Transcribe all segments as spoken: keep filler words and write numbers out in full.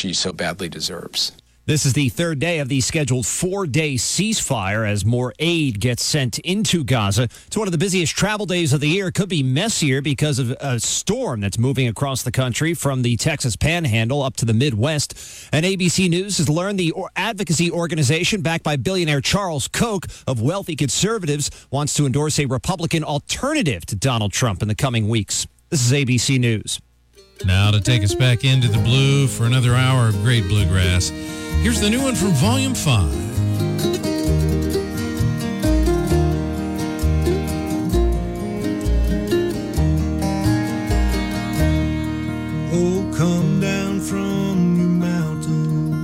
she so badly deserves. This is the third day of the scheduled four-day ceasefire as more aid gets sent into Gaza. It's one of the busiest travel days of the year. It could be messier because of a storm that's moving across the country from the Texas Panhandle up to the Midwest. And A B C News has learned the advocacy organization backed by billionaire Charles Koch of Wealthy Conservatives wants to endorse a Republican alternative to Donald Trump in the coming weeks. This is A B C News. Now to take us back into the blue for another hour of great bluegrass. Here's the new one from Volume five. Oh, come down from your mountain.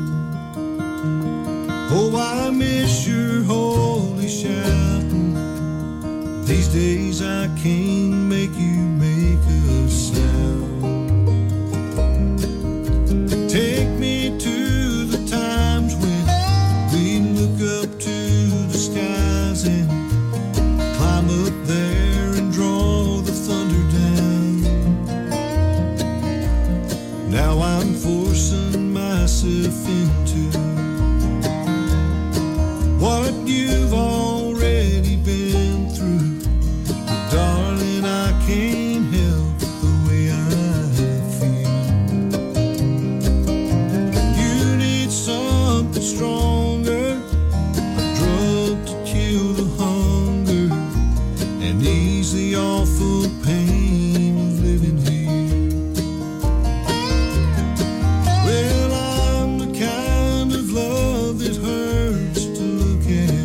Oh, I miss your holy shouting. These days I can't make you make a sound. Take me to the times when we look up to the skies and climb up there and draw the thunder down. Now I'm forcing myself into what you've already been through. But darling, I can't help the way I something stronger, a drug to kill the hunger and ease the awful pain of living here. Well, I'm the kind of love that hurts to look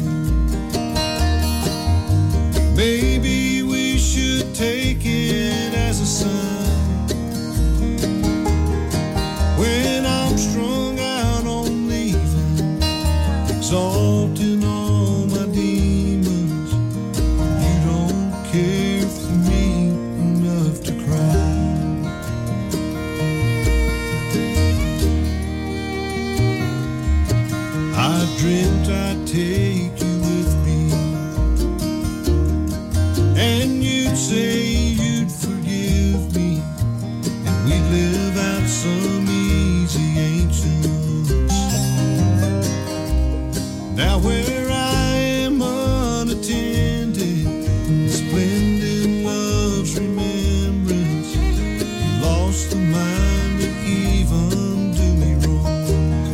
at. Maybe we should take it as a sign. When I'm strung out on exalting all my demons, you don't care for me enough to cry. I dreamt I'd take you with me, and you'd say you'd forgive me, and we'd live out some easy ancient. Now where I am unattended, splendid love's remembrance, lost the mind that even do me wrong.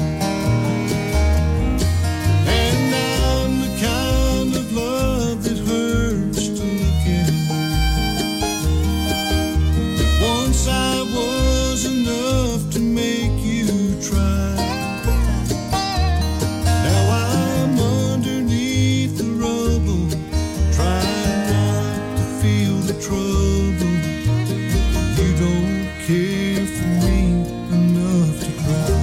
And I'm the kind of love that hurts to look at. Once I was enough to make you try. Trouble, you don't care for me enough to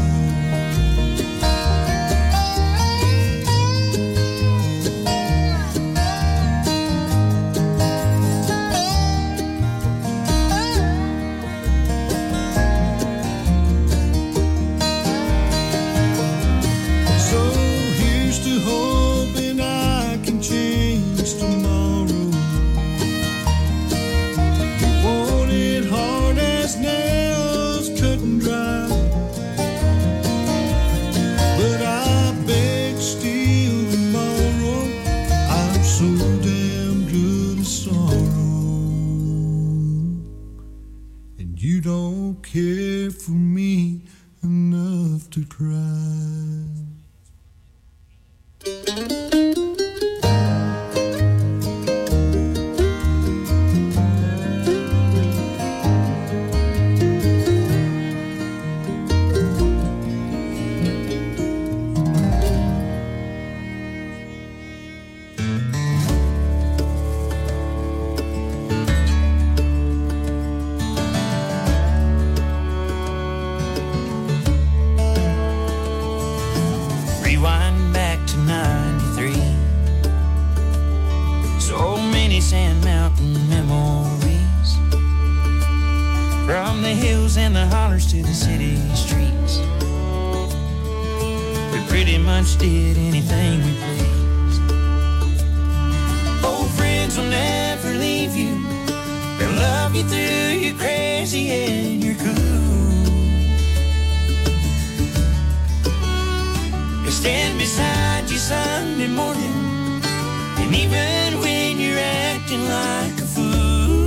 So here's to hoping I can change tomorrow. Nails cut and dry, but I beg, steal tomorrow. I'm so damn good at sorrow, and you don't care for me enough to cry. Rewind back to ninety-three. So many Sand Mountain memories, from the hills and the hollers to the city streets. We pretty much did anything we pleased. Old friends will never leave you. They'll love you through your crazy and your cool. stand beside you Sunday morning, and even when you're acting like a fool,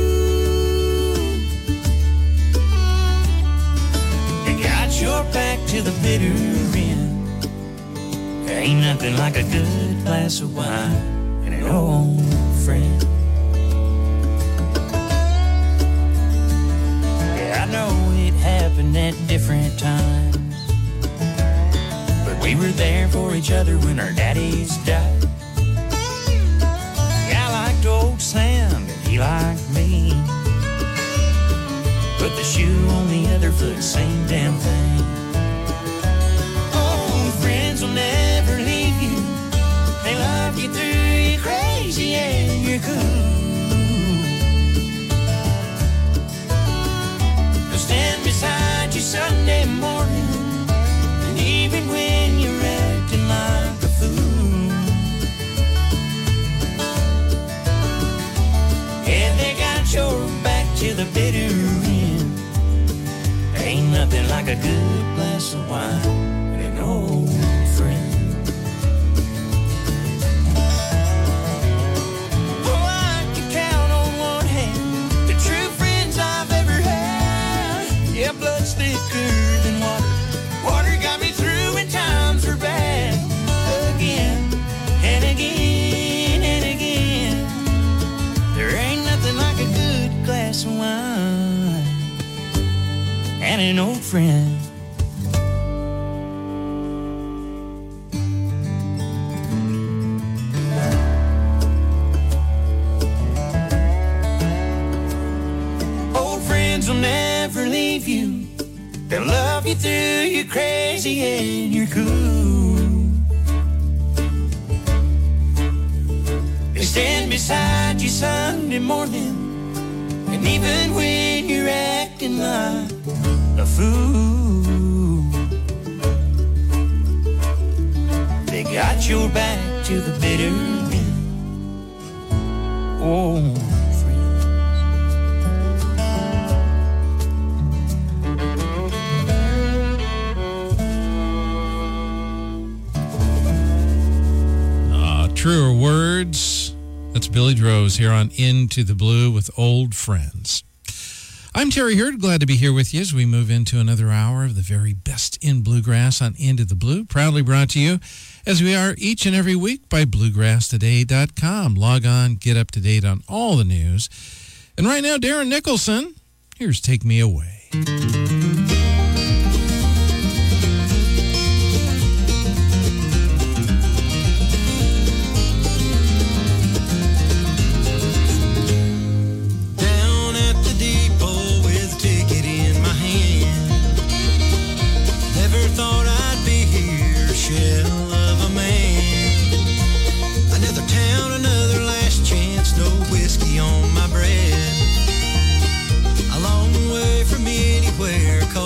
you got your back to the bitter end. There ain't nothing like a good glass of wine and an old friend. Yeah, I know it happened at different times, but we were there for each other when our daddies died. Yeah, I liked old Sam and he liked me. Put the shoe on the other foot, same damn thing. Old friends will never leave you. They love you through your crazy and your cool. They'll stand beside you Sunday morning, and even when you're acting like a fool. Yeah, they got your back to the bitter end. There ain't nothing like a good glass of wine and an old friend. Oh, I can count on one hand the true friends I've ever had. Yeah, blood's thicker than water. Water got me through when times were bad. Again and again and again. There ain't nothing like a good glass of wine and an old friend. Old friends will never leave you. They'll love you through your crazy and your cool. They stand beside you Sunday morning, and even when you're acting like a fool, they got your back to the bitter end. Oh, Truer words. That's Billy Droz here on Into the Blue with Old Friends. I'm Terry Hurd, glad to be here with you as we move into another hour of the very best in bluegrass on Into the Blue. Proudly brought to you, as we are each and every week, by bluegrass today dot com. Log on, get up to date on all the news. And right now, Darren Nicholson, here's Take Me Away. On my bread, a long way from anywhere.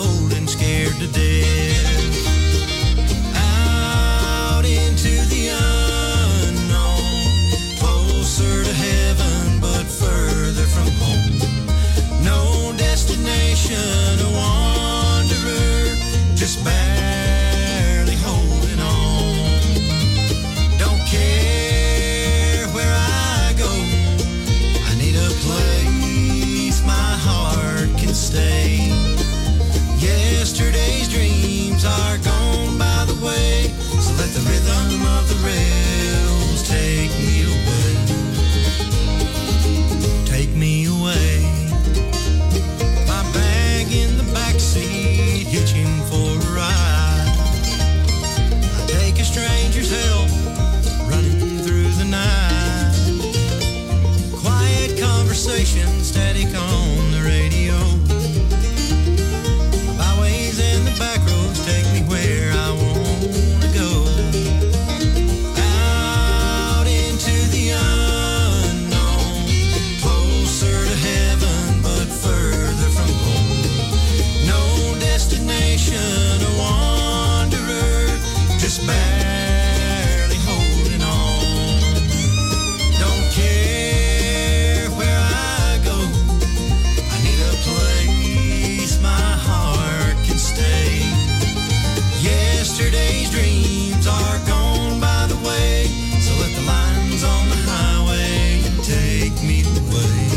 Yesterday's dreams are gone by the way, so let the lines on the highway take me away.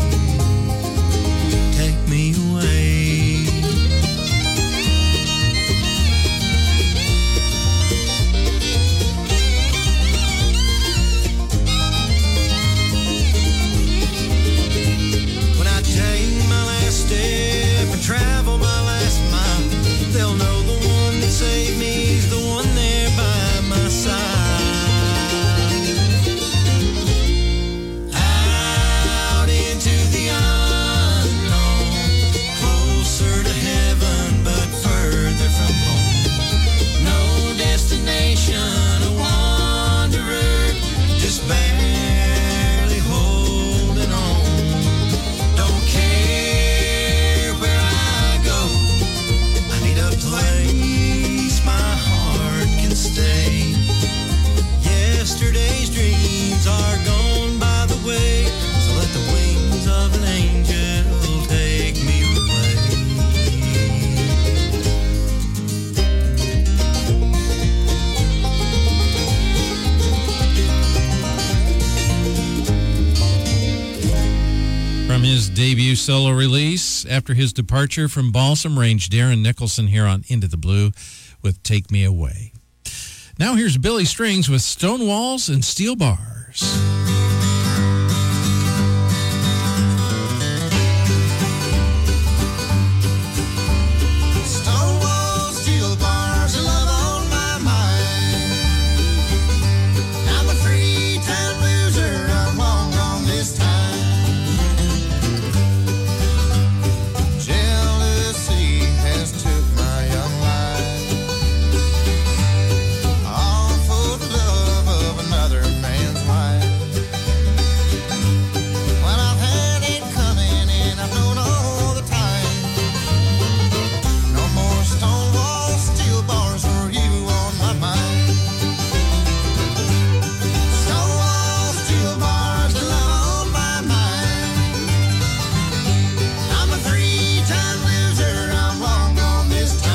Take me away. When I take my last step and travel my last mile, they'll know the one that saved me is the one there by my side. Out into the unknown, closer to heaven but further from home. No destination, a wanderer, just barely holding on. Don't care where I go, I need a place my heart can stay. Yesterday's dreams are gone by the way, so let the wings of an angel take me away. From his debut solo release, after his departure from Balsam Range, Darren Nicholson here on Into the Blue with Take Me Away. Now here's Billy Strings with Stone Walls and Steel Bars. Stone walls, steel bars, love on my mind. I'm a three-time loser, I'm long gone this time. Jealousy has took my young life, all for the love of another man's wife. When I've had it coming and I've known all the time, no more stone walls, steel bars for you on my mind. Stone walls, steel bars, love on my mind. I'm a three-time loser, I'm long gone this time.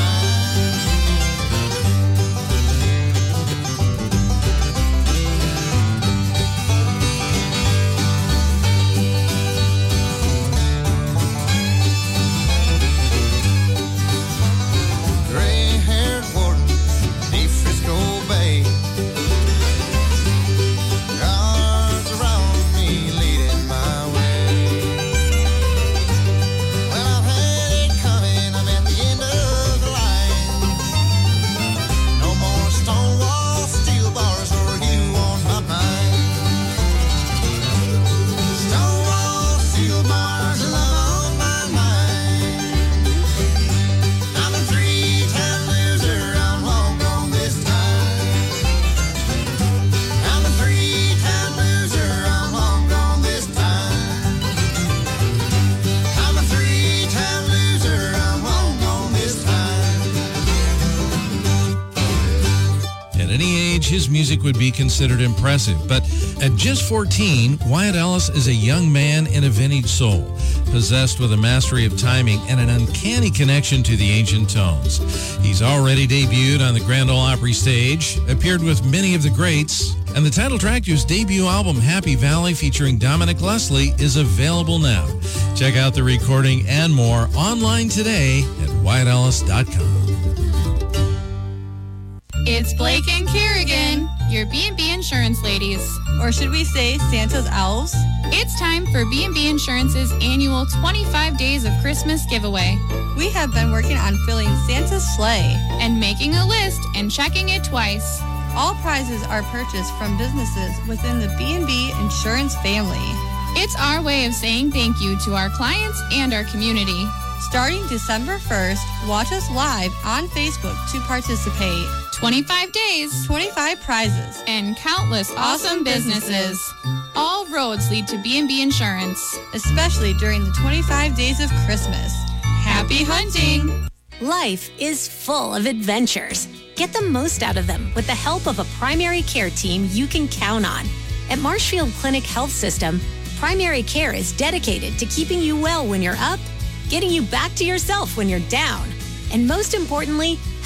Gray-haired warden, deep Frisco Bay. Guards around me leading my way. When I've had it coming, I'm at the end of the line. No more stone walls, steel bars for you on my mind. Stone walls, steel bars, love on my mind. I'm a three-time loser, I'm long gone this time. I'm a three-time loser, I'm long gone this time. I'm a three-time loser, I'm long gone this time. At any age, his music would be considered impressive. But at just fourteen, Wyatt Ellis is a young man in a vintage soul, possessed with a mastery of timing and an uncanny connection to the ancient tones. He's already debuted on the Grand Ole Opry stage, appeared with many of the greats, and the title track to his debut album, Happy Valley, featuring Dominic Leslie, is available now. Check out the recording and more online today at wyatt ellis dot com. It's Blake and Kerrigan, your B and B Insurance ladies. Or should we say Santa's elves? It's time for B and B Insurance's annual twenty-five Days of Christmas giveaway. We have been working on filling Santa's sleigh. And making a list and checking it twice. All prizes are purchased from businesses within the B and B Insurance family. It's our way of saying thank you to our clients and our community. Starting December first, watch us live on Facebook to participate. twenty-five days. twenty-five prizes. And countless awesome businesses. All roads lead to B and B Insurance. Especially during the twenty-five days of Christmas. Happy hunting! Life is full of adventures. Get the most out of them with the help of a primary care team you can count on. At Marshfield Clinic Health System, primary care is dedicated to keeping you well when you're up, getting you back to yourself when you're down, and most importantly,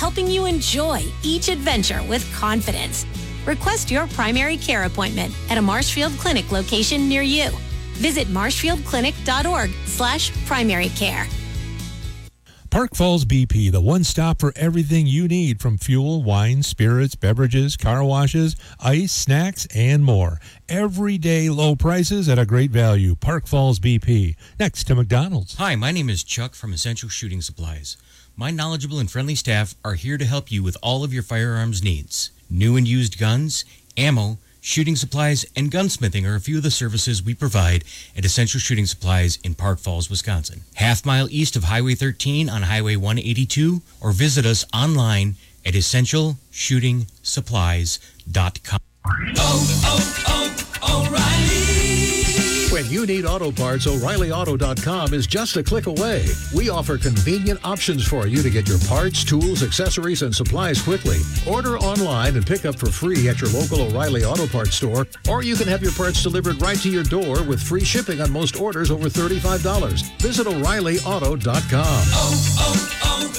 helping you enjoy each adventure with confidence. Request your primary care appointment at a Marshfield Clinic location near you. Visit marshfieldclinic.org slash primary care. Park Falls B P, the one stop for everything you need from fuel, wine, spirits, beverages, car washes, ice, snacks, and more. Everyday low prices at a great value. Park Falls B P, next to McDonald's. Hi, my name is Chuck from Essential Shooting Supplies. My knowledgeable and friendly staff are here to help you with all of your firearms needs. New and used guns, ammo, shooting supplies, and gunsmithing are a few of the services we provide at Essential Shooting Supplies in Park Falls, Wisconsin. Half mile east of Highway thirteen on Highway one eighty-two, or visit us online at essential shooting supplies dot com. Oh, oh, oh, O'Reilly! When you need auto parts, O'Reilly Auto dot com is just a click away. We offer convenient options for you to get your parts, tools, accessories, and supplies quickly. Order online and pick up for free at your local O'Reilly Auto Parts store, or you can have your parts delivered right to your door with free shipping on most orders over thirty-five dollars. Visit O'Reilly Auto dot com. Oh,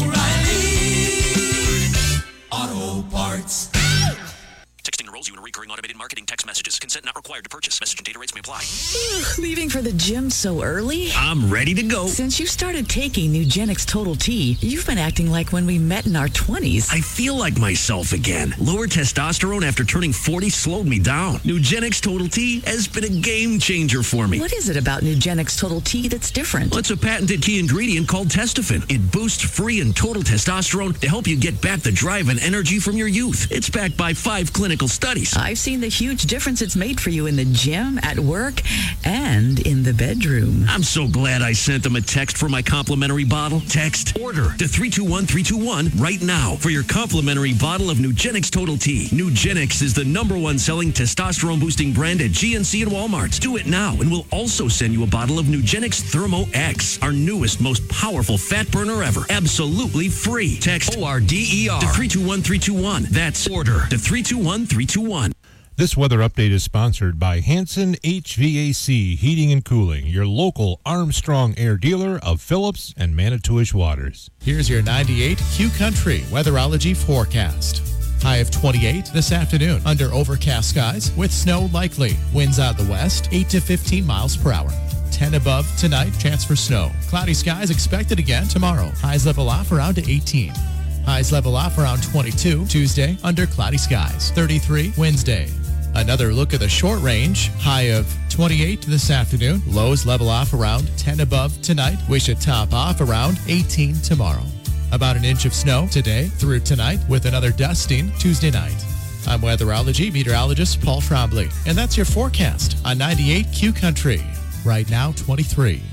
oh, oh, O'Reilly Auto Parts. Texting enrolls you in recurring automated marketing text messages. Consent not required to purchase. Message and data rates may apply. Leaving for the gym so early? I'm ready to go. Since you started taking Nugenix Total T, you've been acting like when we met in our twenties. I feel like myself again. Lower testosterone after turning forty slowed me down. Nugenix Total T has been a game changer for me. What is it about Nugenix Total T that's different? Well, it's a patented key ingredient called Testofen. It boosts free and total testosterone to help you get back the drive and energy from your youth. It's backed by five clinical studies. I've seen the huge difference it's made for you in the gym, at work, and in the bedroom. I'm so glad I sent them a text for my complimentary bottle. Text order to three two one three two one right now for your complimentary bottle of Nugenix Total T. Nugenix is the number one selling testosterone boosting brand at G N C and Walmart. Do it now and we'll also send you a bottle of Nugenix Thermo X, our newest, most powerful fat burner ever. Absolutely free. Text O R D E R to three two one three two one. That's order to three two one three two one. This weather update is sponsored by Hanson H V A C Heating and Cooling, your local Armstrong Air dealer of Phillips and Manitowish Waters. Here's your ninety-eight Q Country weatherology forecast. High of twenty-eight this afternoon under overcast skies with snow likely. Winds out the west, eight to fifteen miles per hour. ten above tonight, chance for snow. Cloudy skies expected again tomorrow. Highs level off around to eighteen. Highs level off around twenty-two. Tuesday, under cloudy skies. thirty-three Wednesday. Another look at the short range. High of twenty-eight this afternoon. Lows level off around ten above tonight. We should top off around eighteen tomorrow. About an inch of snow today through tonight with another dusting Tuesday night. I'm weatherology meteorologist Paul Trombley, and that's your forecast on ninety-eight Q Country. Right now, twenty-three.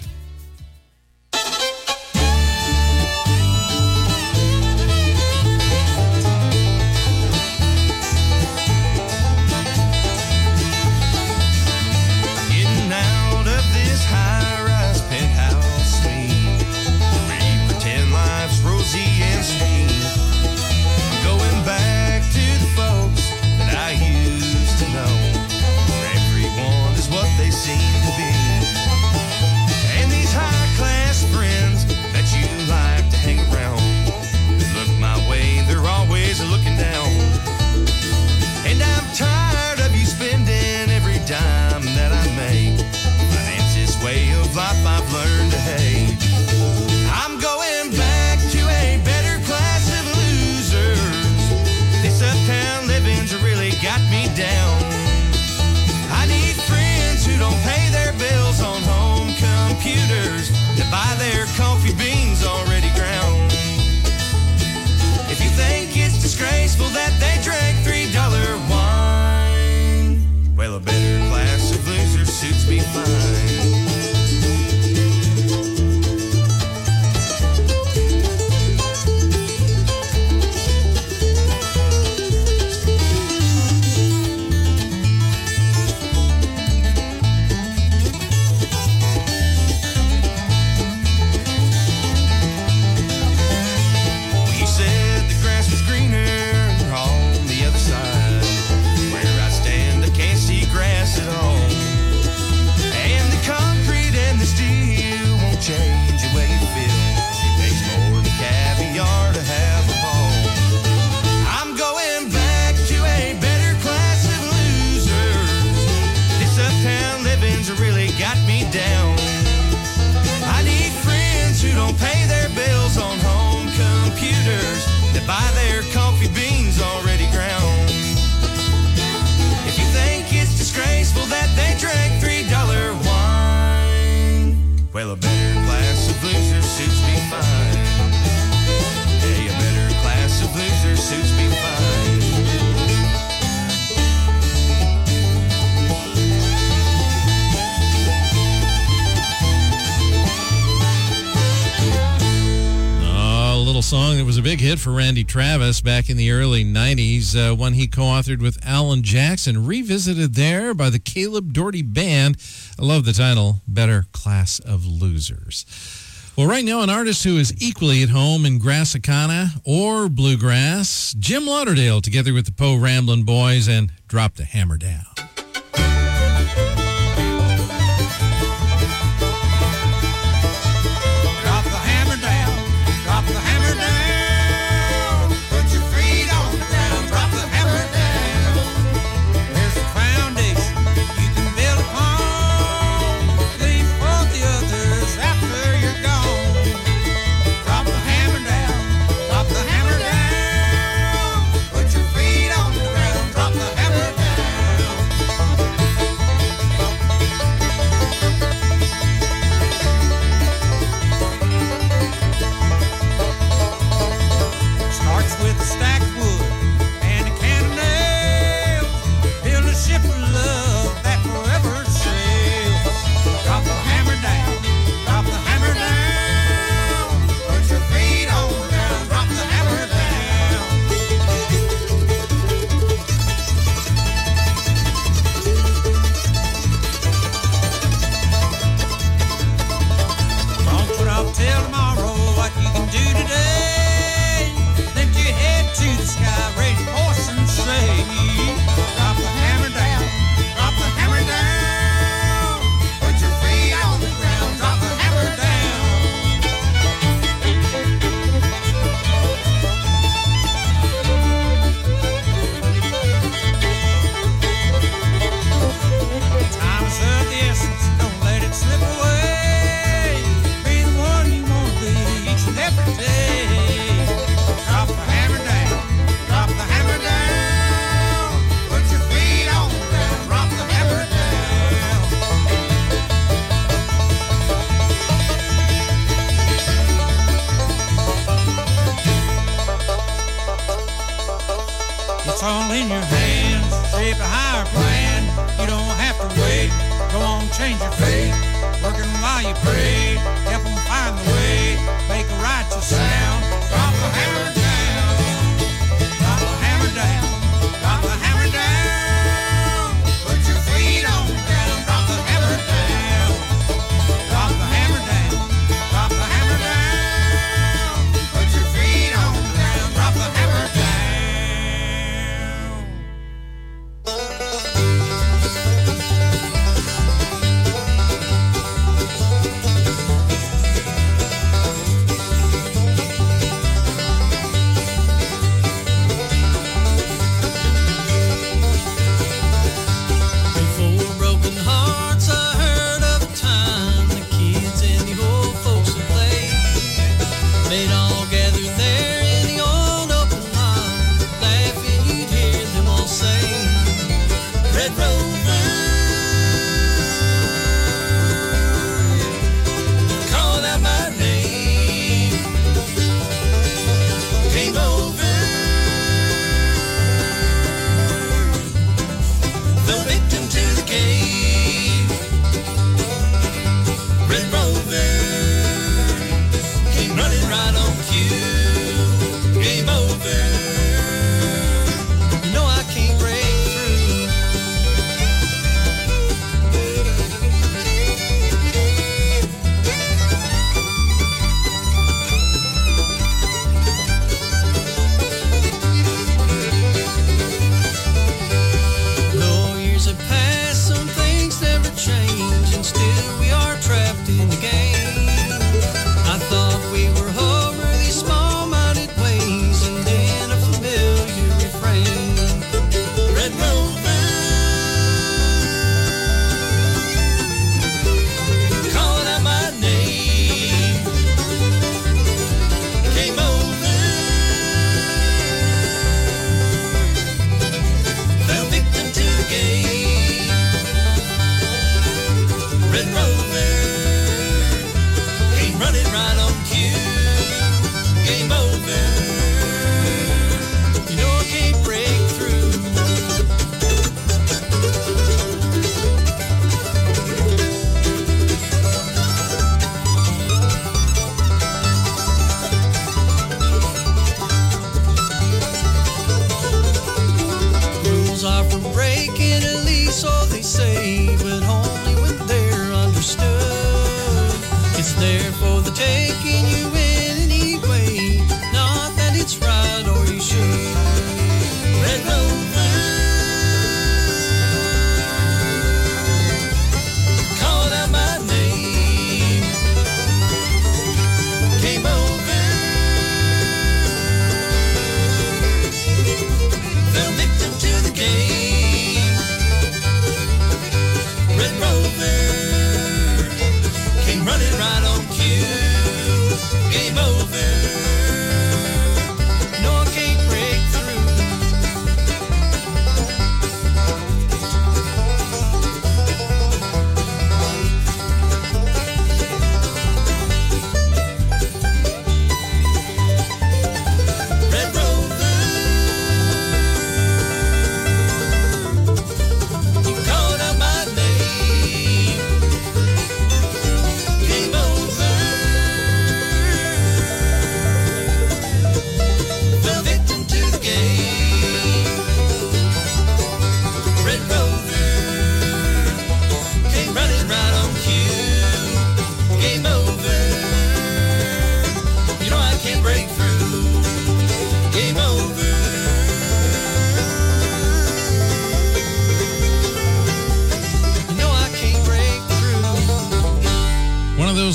Buy their coffee beans already ground. If you think it's disgraceful that they drank three dollar wine, well, a better class of loser suits me fine. At all. And the buy their coffee beans already ground. If you think it's disgraceful that they drank three dollar wine, well, a better class of losers suits me fine. Hey, a better class of losers suits me fine. Little song that was a big hit for Randy Travis back in the early nineties, uh, one he co-authored with Alan Jackson, revisited there by the Caleb Doherty Band. I love the title, Better Class of Losers. Well, right now, an artist who is equally at home in Grassicana or Bluegrass, Jim Lauderdale, together with the Poe Ramblin' Boys, and Drop the Hammer Down. It's all in your hands. Shape a higher plan. You don't have to wait. Go on, change your fate. Working while you pray. Help them find the way. Make a righteous sound. Drop the hammer down. Drop the hammer down. Drop the hammer down. Put your feet on the ground. Drop the hammer down. Drop the hammer down. Drop the hammer down. Put your feet on the ground. Drop the hammer down.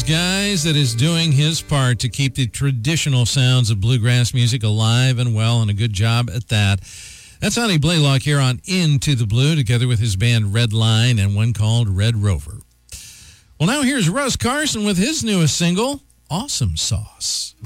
guys that is doing his part to keep the traditional sounds of bluegrass music alive and well, and a good job at that. That's Honey Blaylock here on Into the Blue, together with his band Red Line and one called Red Rover. Well, now here's Russ Carson with his newest single, Awesome Sauce.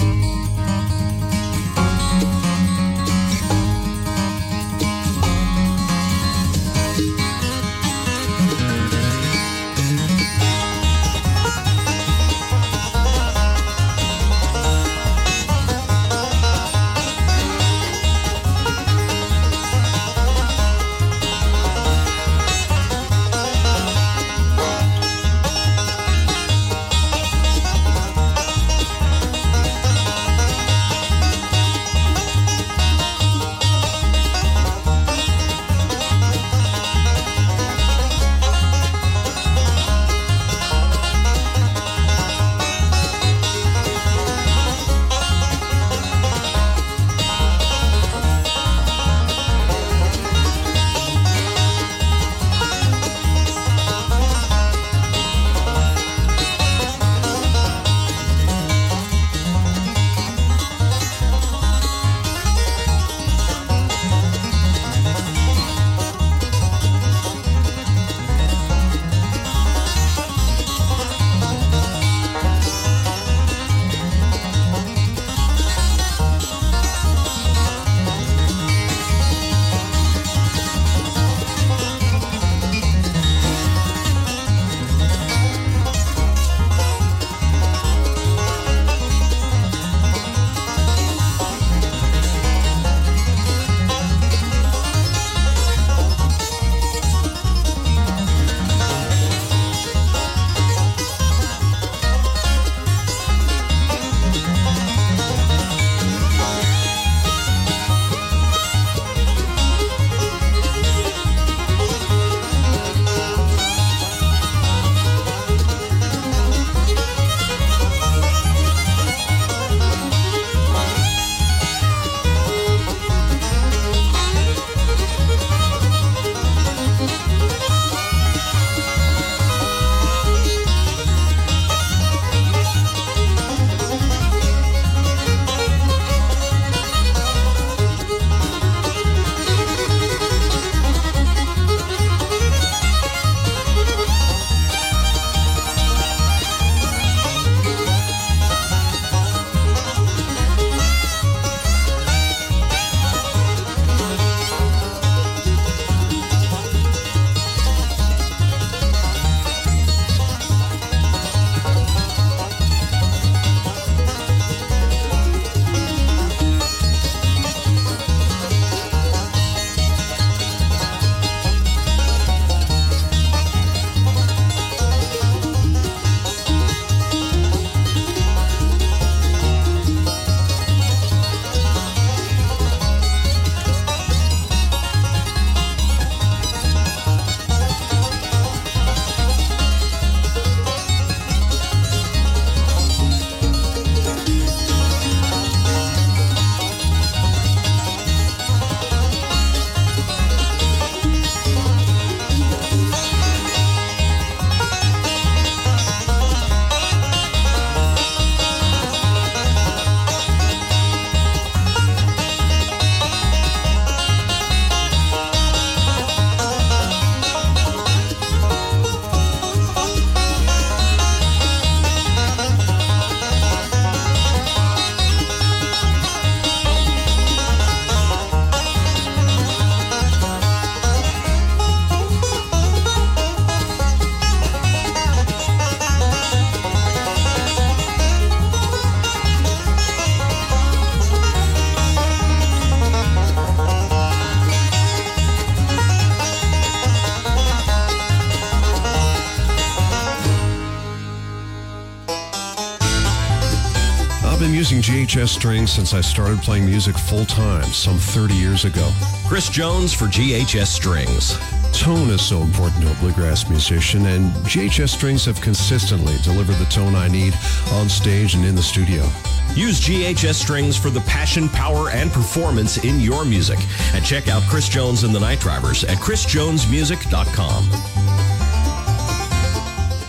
using G H S strings since I started playing music full-time some thirty years ago. Chris Jones for G H S Strings. Tone is so important to a bluegrass musician, and G H S strings have consistently delivered the tone I need on stage and in the studio. Use G H S strings for the passion, power, and performance in your music. And check out Chris Jones and the Night Drivers at chris jones music dot com.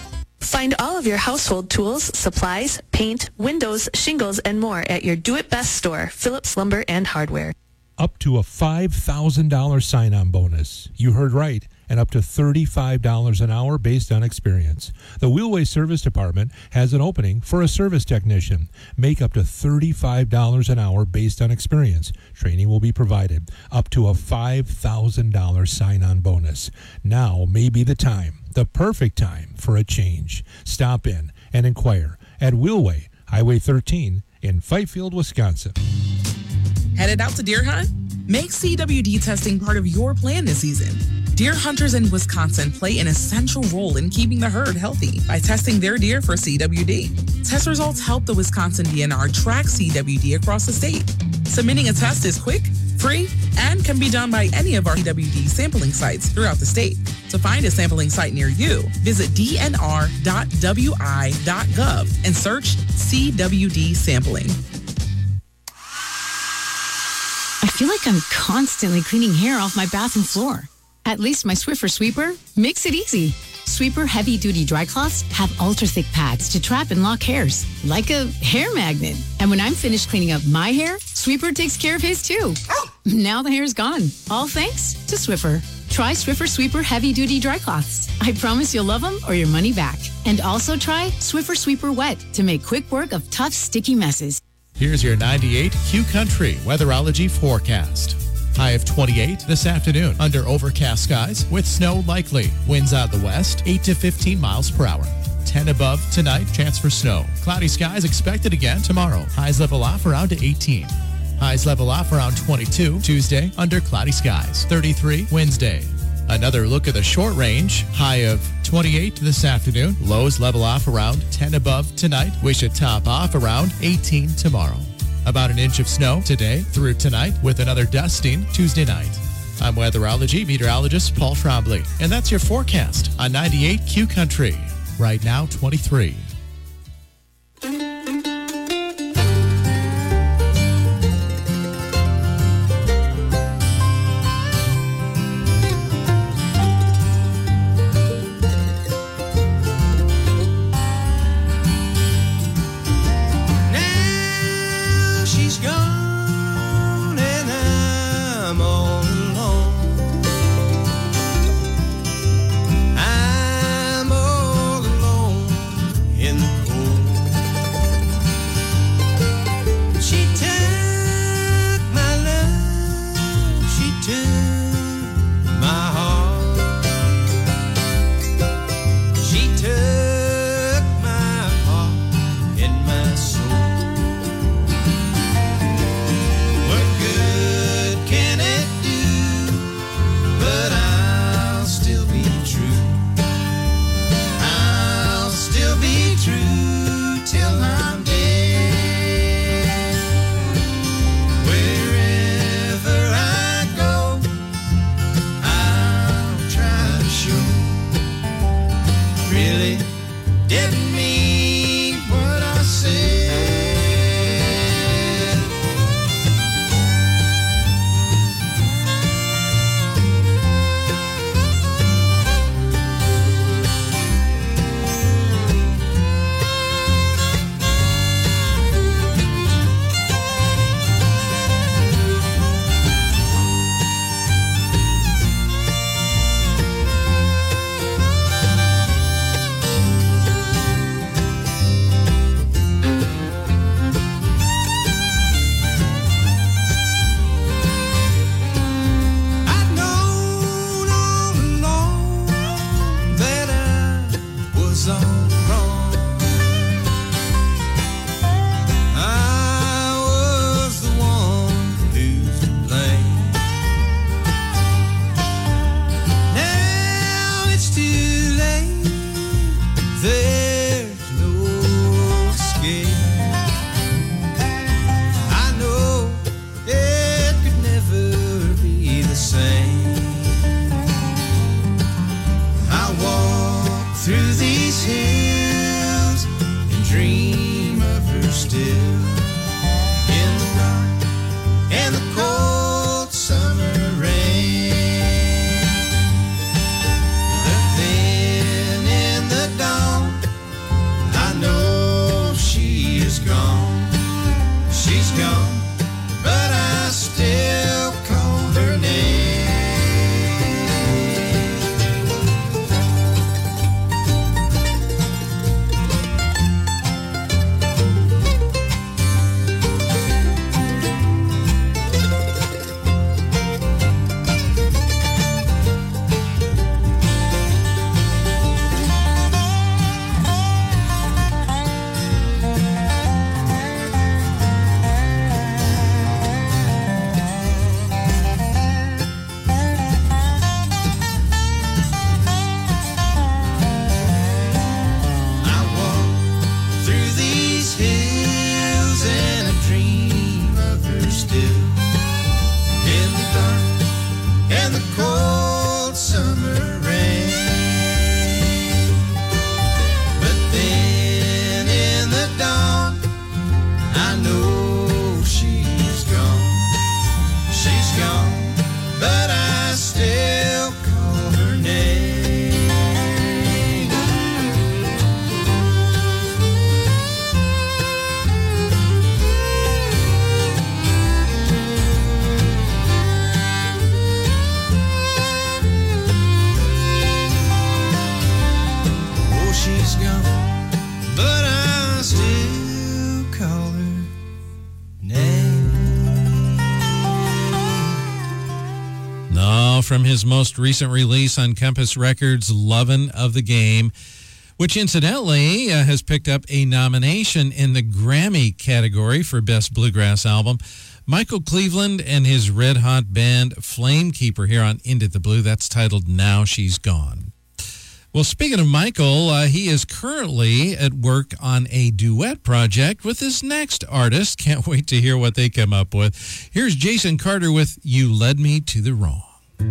Find all of your household tools, supplies, paint, windows, shingles, and more at your do-it-best store, Phillips Lumber and Hardware. Up to a five thousand dollars sign-on bonus. You heard right. And up to thirty-five dollars an hour based on experience. The Wheelway Service Department has an opening for a service technician. Make up to thirty-five dollars an hour based on experience. Training will be provided. Up to a five thousand dollars sign-on bonus. Now may be the time, the perfect time for a change. Stop in and inquire at Wheelway, Highway thirteen in Fifield, Wisconsin. Headed out to deer hunt? Make C W D testing part of your plan this season. Deer hunters in Wisconsin play an essential role in keeping the herd healthy by testing their deer for C W D. Test results help the Wisconsin D N R track C W D across the state. Submitting a test is quick, free, and can be done by any of our C W D sampling sites throughout the state. To find a sampling site near you, visit d n r dot w i dot gov and search C W D sampling. I feel like I'm constantly cleaning hair off my bathroom floor. At least my Swiffer Sweeper makes it easy. Sweeper heavy-duty dry cloths have ultra-thick pads to trap and lock hairs, like a hair magnet. And when I'm finished cleaning up my hair, Sweeper takes care of his too. Now the hair's gone, all thanks to Swiffer. Try Swiffer Sweeper heavy-duty dry cloths. I promise you'll love them or your money back. And also try Swiffer Sweeper Wet to make quick work of tough, sticky messes. Here's your ninety-eight Q Country Weatherology forecast. High of twenty-eight this afternoon under overcast skies with snow likely. Winds out the west, eight to fifteen miles per hour. ten above tonight, chance for snow. Cloudy skies expected again tomorrow. Highs level off around to eighteen. Highs level off around twenty-two. Tuesday under cloudy skies. thirty-three Wednesday. Another look at the short range. High of twenty-eight this afternoon. Lows level off around ten above tonight. We should top off around eighteen tomorrow. About an inch of snow today through tonight with another dusting Tuesday night. I'm weatherology meteorologist Paul Trombley, and that's your forecast on ninety-eight Q Country. Right now, twenty-three. What good can it do? and the cold summer rain. But then in the dawn, I know she's gone. She's gone, but I still call her name. Oh, she's gone, but I still call her name. No, from his most recent release on Compass Records, Lovin' of the Game, which incidentally uh, has picked up a nomination in the Grammy category for Best Bluegrass Album. Michael Cleveland and his red hot band Flamekeeper here on Into the Blue. That's titled Now She's Gone. Well, speaking of Michael, uh, he is currently at work on a duet project with his next artist. Can't wait to hear what they come up with. Here's Jason Carter with You Led Me to the Wrong.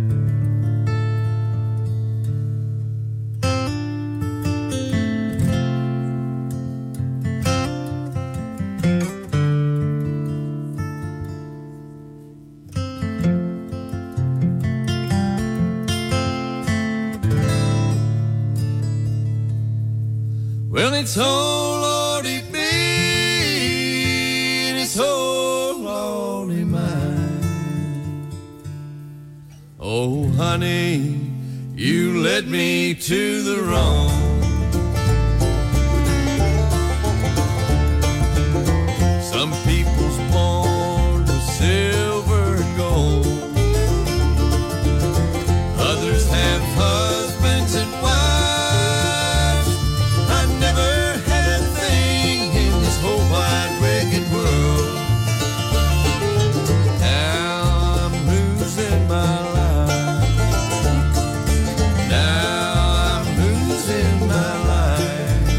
Well, it's oh Lordy me, and it's oh Lordy mine. Oh, honey, you led me to the wrong. Some people's born with silver and gold. Others have husbands and wives. I never had a thing in this whole wide wicked world. Now I'm losing my life. Now I'm losing my life.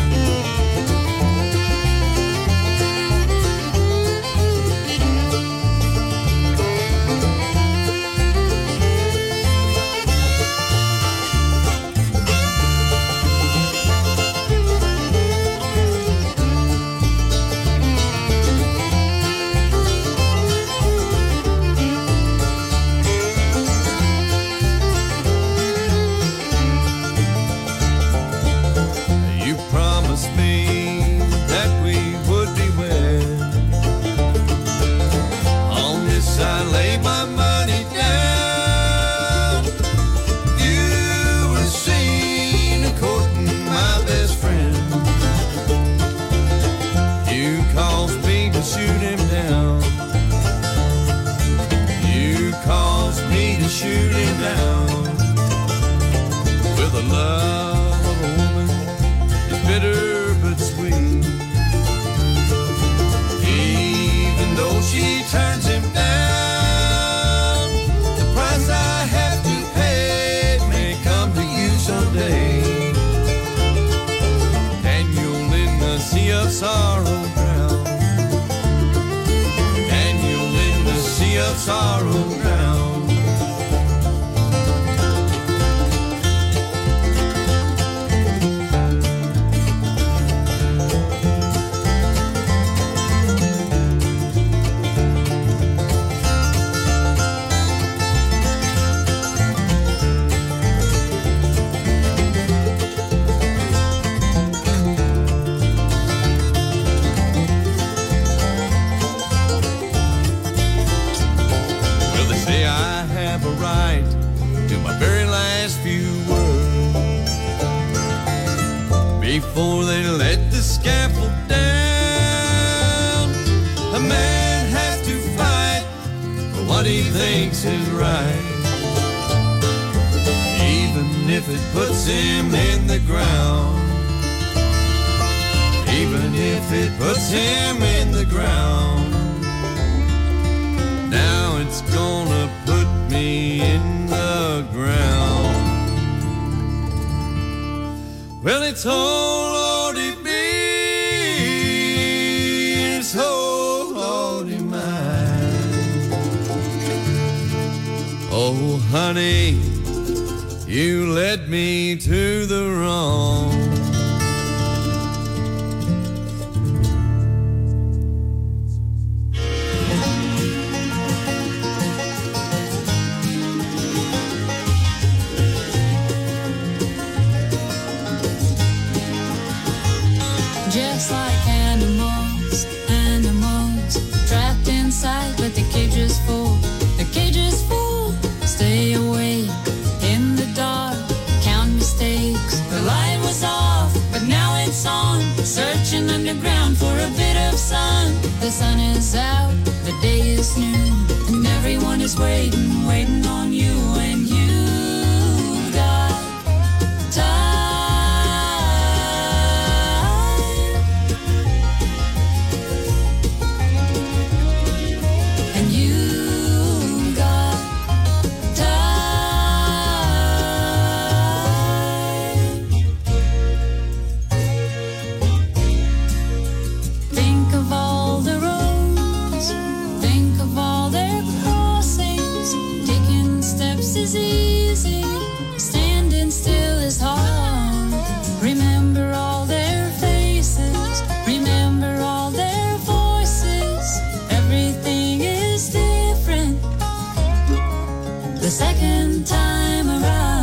You promised me that we would be wed. On this I lay my money down. You were seen courting my best friend. You caused me to shoot him down. You caused me to shoot him down. With the love of a woman is bitter but sweet. Even though she turns him down, the price I have to pay may come to you someday. And you'll in the sea of sorrow drown. And you'll in the sea of sorrow drown. Well, they say I have a right to my very last few words before they let the scaffold down. A man has to fight for what he thinks is right, even if it puts him in the ground. Even if it puts him in the ground. Now it's gonna put me in the ground. Well, it's oh Lordy me, it's oh Lordy mine. Oh, honey, you led me to the wrong. Just like animals, animals trapped inside, but the cage is full. The cage is full. Stay awake in the dark, count mistakes. The light was off, but now it's on. Searching underground for a bit of sun. The sun is out, the day is new, and everyone is waiting, waiting on you. And you got time. Is easy, standing still is hard. Remember all their faces, remember all their voices. Everything is different the second time around.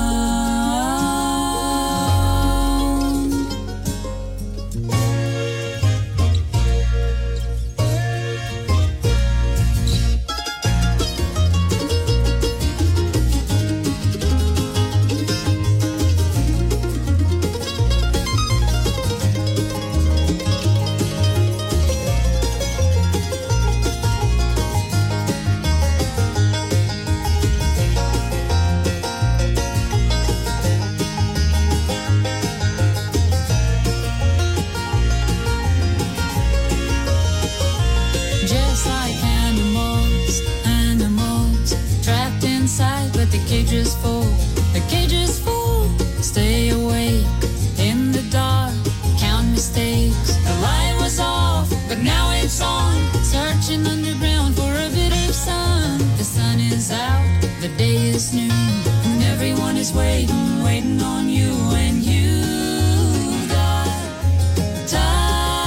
Just like animals, animals trapped inside, but the cage is full. The cage is full. Stay awake in the dark, count mistakes. The light was off, but now it's on. Searching underground for a bit of sun. The sun is out, the day is new, and everyone is waiting, waiting on you. And you got time.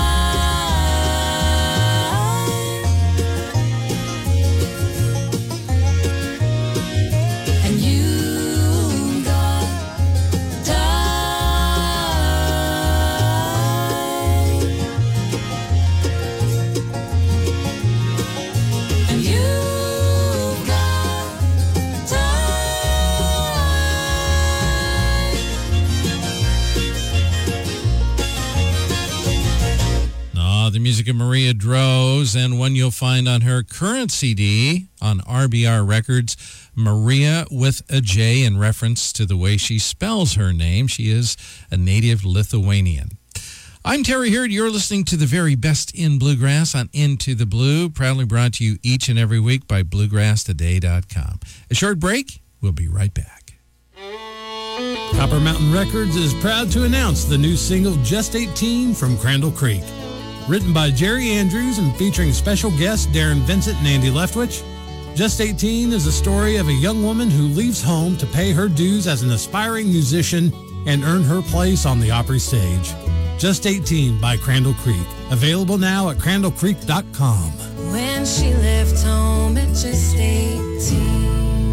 The music of Maria Droz, and one you'll find on her current C D on R B R Records, Maria with a J, in reference to the way she spells her name. She is a native Lithuanian. I'm Terry Hurd. You're listening to the very best in bluegrass on Into the Blue, proudly brought to you each and every week by bluegrass today dot com. A short break. We'll be right back. Copper Mountain Records is proud to announce the new single Just eighteen from Crandall Creek. Written by Jerry Andrews and featuring special guests Darren Vincent and Andy Leftwich, Just eighteen is a story of a young woman who leaves home to pay her dues as an aspiring musician and earn her place on the Opry stage. Just eighteen by Crandall Creek. Available now at crandall creek dot com. When she left home at just eighteen.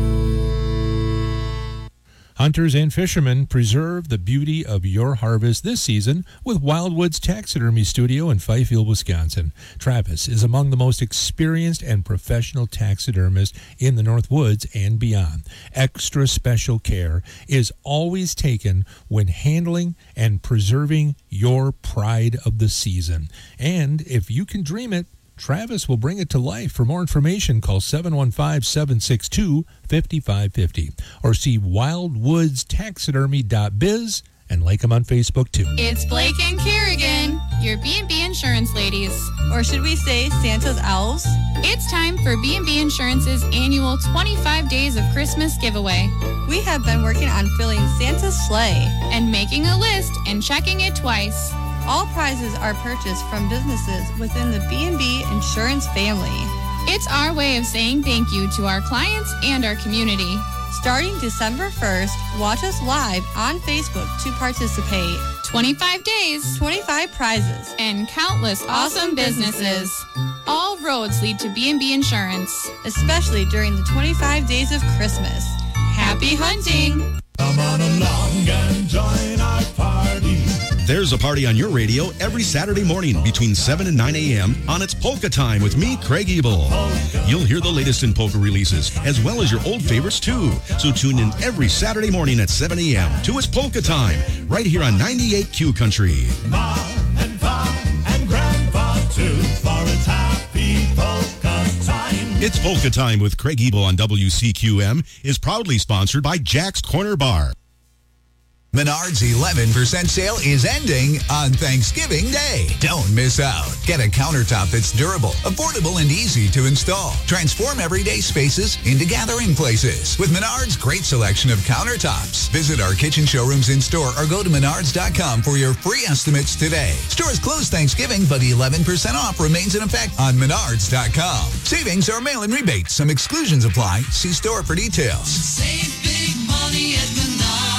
Hunters and fishermen preserve the beauty of your harvest this season with Wildwoods Taxidermy Studio in Fifield, Wisconsin. Travis is among the most experienced and professional taxidermists in the North Woods and beyond. Extra special care is always taken when handling and preserving your pride of the season. And if you can dream it, Travis will bring it to life. For more information, call seven one five, seven six two, five five five zero or see wildwoods taxidermy dot biz and like them on Facebook, too. It's Blake and Kerrigan, your B and B Insurance ladies. Or should we say Santa's Owls? It's time for B and B Insurance's annual twenty-five Days of Christmas giveaway. We have been working on filling Santa's sleigh and making a list and checking it twice. All prizes are purchased from businesses within the B and B Insurance family. It's our way of saying thank you to our clients and our community. Starting December first, watch us live on Facebook to participate. twenty-five days, twenty-five prizes, and countless awesome businesses. All roads lead to B and B Insurance, especially during the twenty-five days of Christmas. Happy hunting! Come on along and join our party. There's a party on your radio every Saturday morning between seven and nine a.m. on It's Polka Time with me, Craig Ebel. You'll hear the latest in polka releases, as well as your old favorites, too. So tune in every Saturday morning at seven a.m. to It's Polka Time, right here on ninety-eight Q Country. Ma and Pa and Grandpa, too, for it's happy polka time. It's Polka Time with Craig Ebel on W C Q M is proudly sponsored by Jack's Corner Bar. Menards eleven percent sale is ending on Thanksgiving Day. Don't miss out. Get a countertop that's durable, affordable, and easy to install. Transform everyday spaces into gathering places with Menards' great selection of countertops. Visit our kitchen showrooms in-store or go to menards dot com for your free estimates today. Stores close Thanksgiving, but eleven percent off remains in effect on menards dot com. Savings are mail-in rebates. Some exclusions apply. See store for details. Save big money at Menards.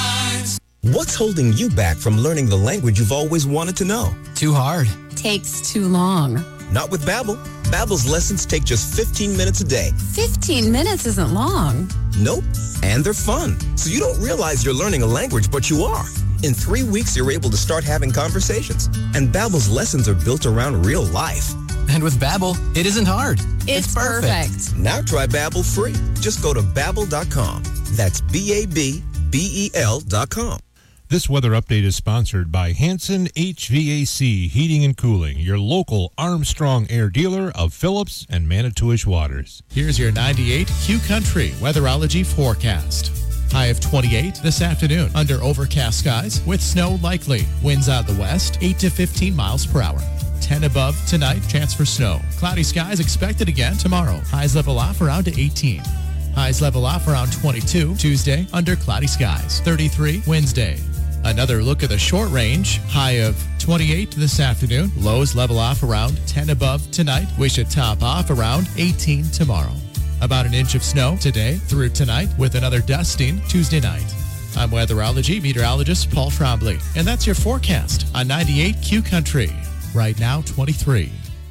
What's holding you back from learning the language you've always wanted to know? Too hard. Takes too long. Not with Babbel. Babbel's lessons take just fifteen minutes a day. fifteen minutes isn't long. Nope. And they're fun. So you don't realize you're learning a language, but you are. In three weeks, you're able to start having conversations. And Babbel's lessons are built around real life. And with Babbel, it isn't hard. It's, it's perfect. perfect. Now try Babbel free. Just go to babbel dot com. That's B A B B E L dot com. This weather update is sponsored by Hanson H V A C Heating and Cooling, your local Armstrong Air dealer of Phillips and Manitowish Waters. Here's your ninety-eight Q Country weatherology forecast. High of twenty-eight this afternoon under overcast skies with snow likely. Winds out of the west, eight to fifteen miles per hour. ten above tonight, chance for snow. Cloudy skies expected again tomorrow. Highs level off around to eighteen. Highs level off around twenty-two. Tuesday under cloudy skies. thirty-three Wednesday. Another look at the short range. High of twenty-eight this afternoon. Lows level off around ten above tonight. We should top off around eighteen tomorrow. About an inch of snow today through tonight with another dusting Tuesday night. I'm weatherology meteorologist Paul Trombley, and that's your forecast on ninety-eight Q Country. Right now, twenty-three.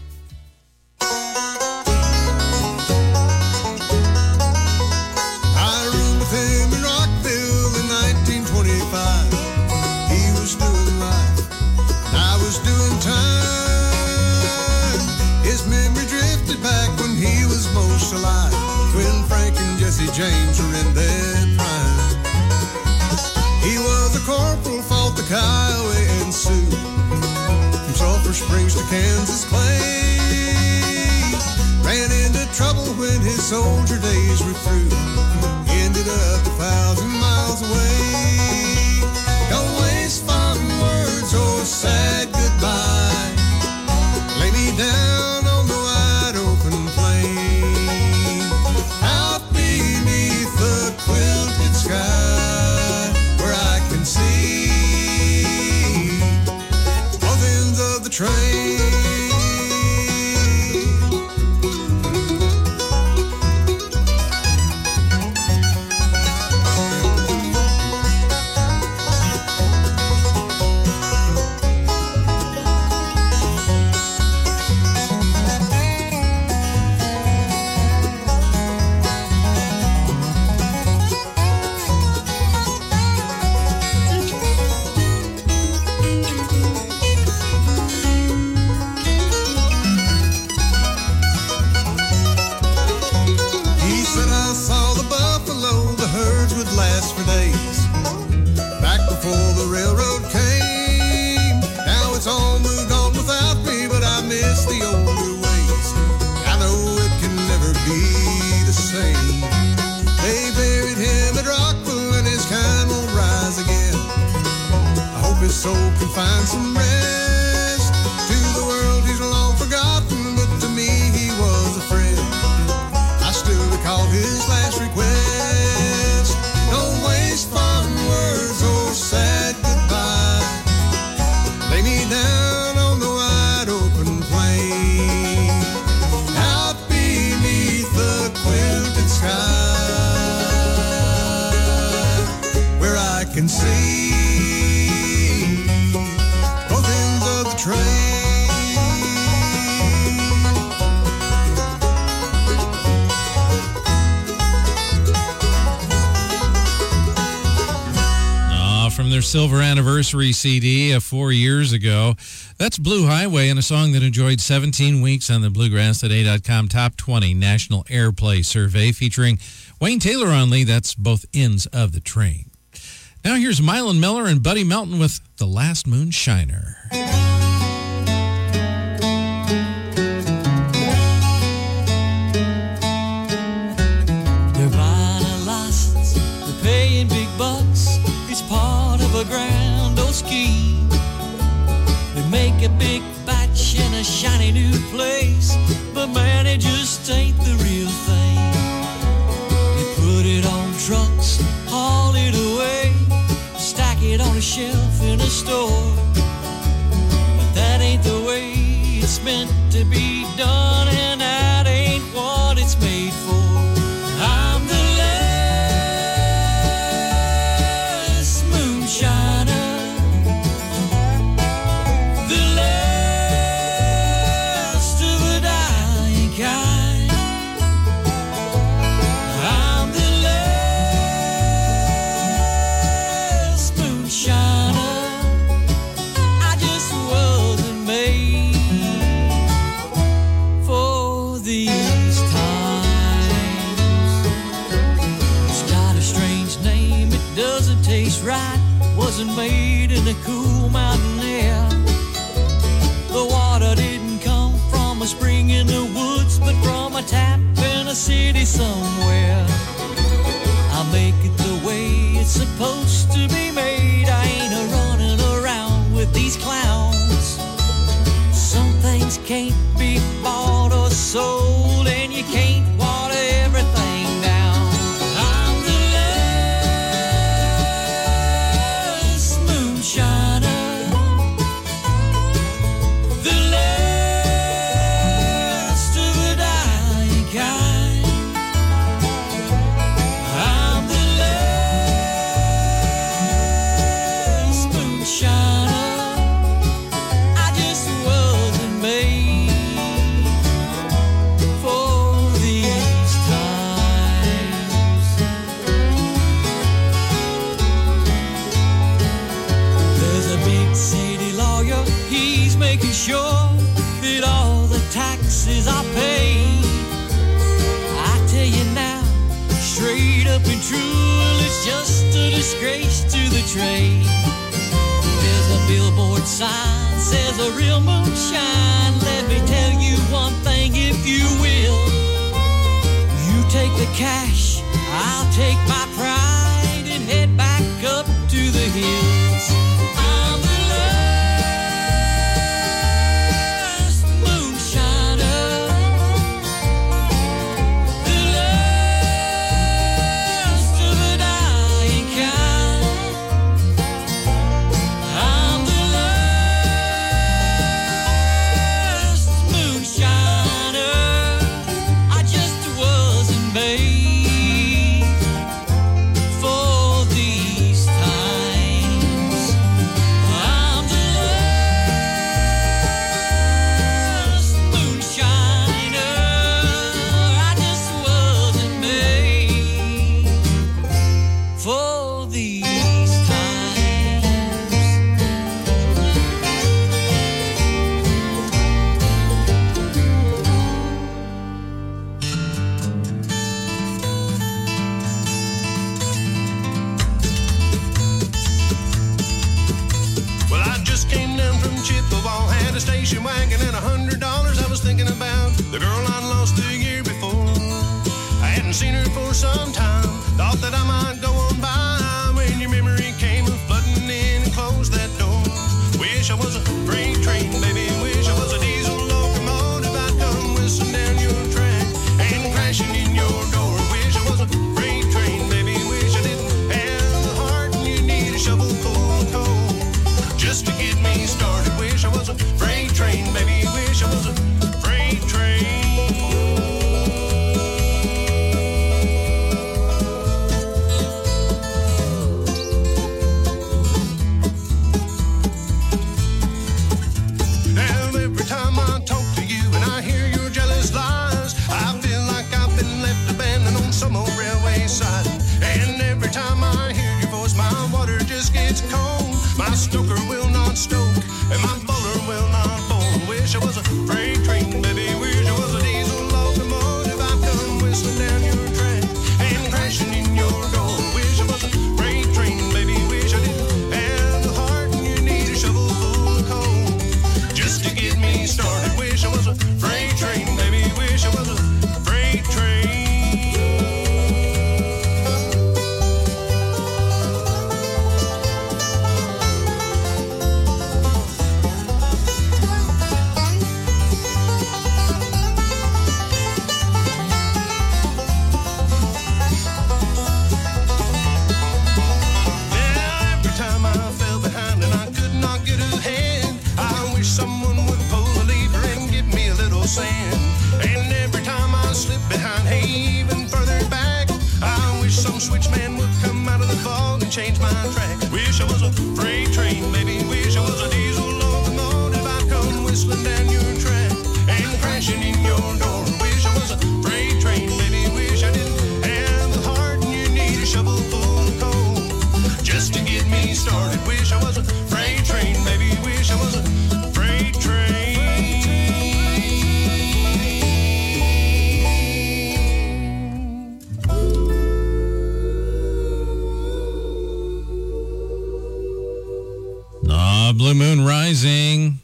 I roomed with him in Rockville in nineteen twenty-five. He was doing life, and I was doing time. His memory drifted back when he was most alive, when Frank and Jesse James were in their prime. He was a corporal, fought the Kiowa and Sioux, from Sulphur Springs to Kansas Clay. Ran into trouble when his soldier days were through. Ended up a thousand miles away. Don't waste fond words or sad goodbye. Lay me down on the wide open plain, out beneath the quilted sky, where I can see both ends of the train. can see both ends of the train. From their silver anniversary C D of four years ago. That's Blue Highway, and a song that enjoyed seventeen weeks on the Bluegrass Today dot com Top twenty National Airplay Survey, featuring Wayne Taylor on lead. That's Both Ends of the Train. Now here's Mylon Miller and Buddy Melton with The Last Moonshiner. They're buying a license, they're paying big bucks. It's part of a grand old scheme. They make a big batch in a shiny new place, but man, it just ain't the real thing. They put it on trucks, haul it away, stack it on a shelf in a store. But that ain't the way it's meant to be done, and that ain't what it's made for. I'm the right, wasn't made in the cool mountain air. The water didn't come from a spring in the woods, but from a tap in a city somewhere. I make it the way it's supposed to be made. I ain't a running around with these clowns. Some things can't be bought or sold, and you can't water everything down. Sure that all the taxes are paid. I tell you now, straight up and true, it's just a disgrace to the trade. There's a billboard sign, says a real moonshine. Let me tell you one thing, if you will. You take the cash, I'll take my pride, and head back up to the hills. My stoker will not stoke, and my bowler will not bowl. Wish I was a freight train, baby. Wish I was a diesel locomotive. I'd come whistling down your track and crashing in your door. Wish I was a freight train, baby. Wish I didn't have the heart and you need a shovel full of coal just to get me started. Wish I was a freight train, baby. Wish I was a freight train. Sand. And every time I slip behind, hey, even further back, I wish some switchman would come out of the fog and change my track. Wish I was a freight train, baby. Wish I was a diesel locomotive. I'd come whistling down your track and crashing in your door. Wish I was a freight train, baby. Wish I didn't have the heart and you need a shovel full of coal just to get me started. Wish I was a freight train, baby. Wish I was a freight train. Blue Moon Rising.